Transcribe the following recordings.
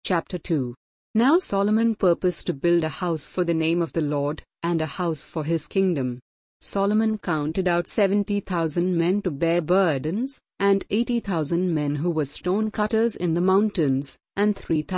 Chapter 2. Now Solomon purposed to build a house for the name of the Lord, and a house for his kingdom. Solomon counted out 70,000 men to bear burdens, and 80,000 men who were stone cutters in the mountains, and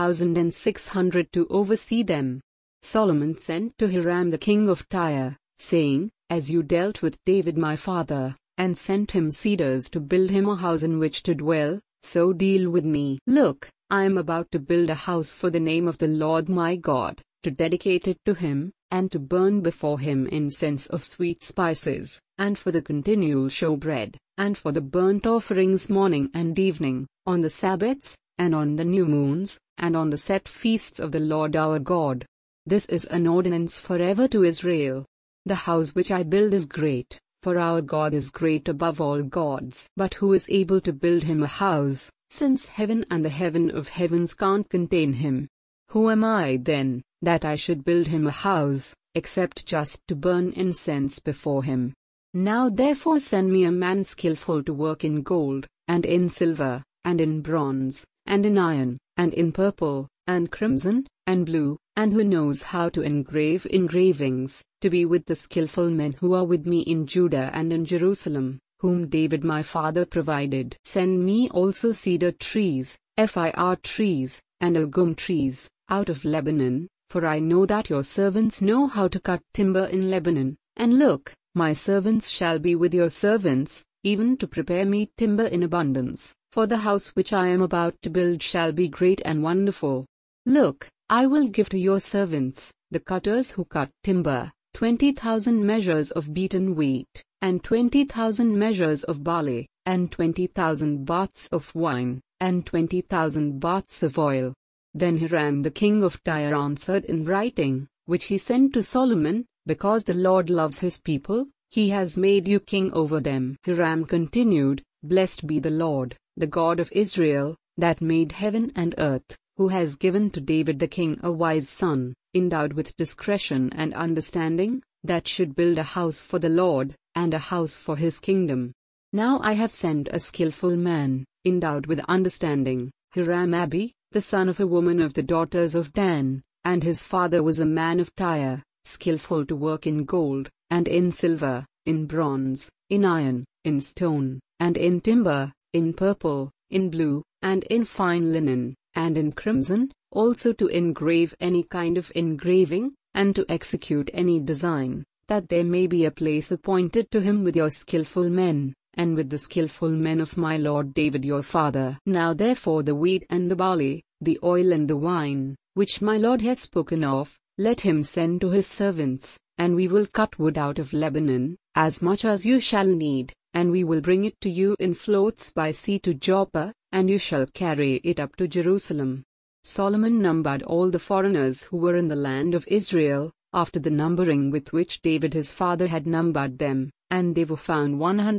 3,600 to oversee them. Solomon sent to Hiram the king of Tyre, saying, As you dealt with David my father, and sent him cedars to build him a house in which to dwell, so deal with me. Look, I am about to build a house for the name of the Lord my God, to dedicate it to him, and to burn before him incense of sweet spices, and for the continual showbread, and for the burnt offerings morning and evening, on the Sabbaths, and on the new moons, and on the set feasts of the Lord our God. This is an ordinance forever to Israel. The house which I build is great, for our God is great above all gods. But who is able to build him a house, since heaven and the heaven of heavens can't contain him? Who am I then, that I should build him a house, except just to burn incense before him? Now therefore send me a man skillful to work in gold, and in silver, and in bronze, and in iron, and in purple, and crimson, and blue, and who knows how to engrave engravings, to be with the skillful men who are with me in Judah and in Jerusalem, whom David my father provided. Send me also cedar trees, fir trees, and algum trees, out of Lebanon, for I know that your servants know how to cut timber in Lebanon. And look, my servants shall be with your servants, even to prepare me timber in abundance, for the house which I am about to build shall be great and wonderful. Look, I will give to your servants, the cutters who cut timber, 20,000 measures of beaten wheat, and 20,000 measures of barley, and 20,000 baths of wine, and 20,000 baths of oil. Then Hiram the king of Tyre answered in writing, which he sent to Solomon, Because the Lord loves his people, he has made you king over them. Hiram continued, Blessed be the Lord, the God of Israel, that made heaven and earth, who has given to David the king a wise son, endowed with discretion and understanding, that should build a house for the Lord, and a house for his kingdom. Now I have sent a skillful man, endowed with understanding, Hiram-Abi, the son of a woman of the daughters of Dan, and his father was a man of Tyre, skillful to work in gold, and in silver, in bronze, in iron, in stone, and in timber, in purple, in blue, and in fine linen, and in crimson, also to engrave any kind of engraving, and to execute any design, that there may be a place appointed to him with your skillful men, and with the skillful men of my lord David your father. Now therefore the wheat and the barley, the oil and the wine, which my lord has spoken of, let him send to his servants, and we will cut wood out of Lebanon, as much as you shall need, and we will bring it to you in floats by sea to Joppa, and you shall carry it up to Jerusalem. Solomon numbered all the foreigners who were in the land of Israel, after the numbering with which David his father had numbered them, and they were found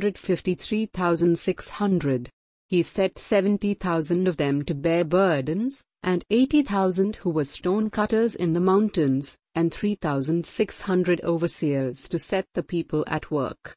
153,600. He set 70,000 of them to bear burdens, and 80,000 who were stone cutters in the mountains, and 3,600 overseers to set the people at work.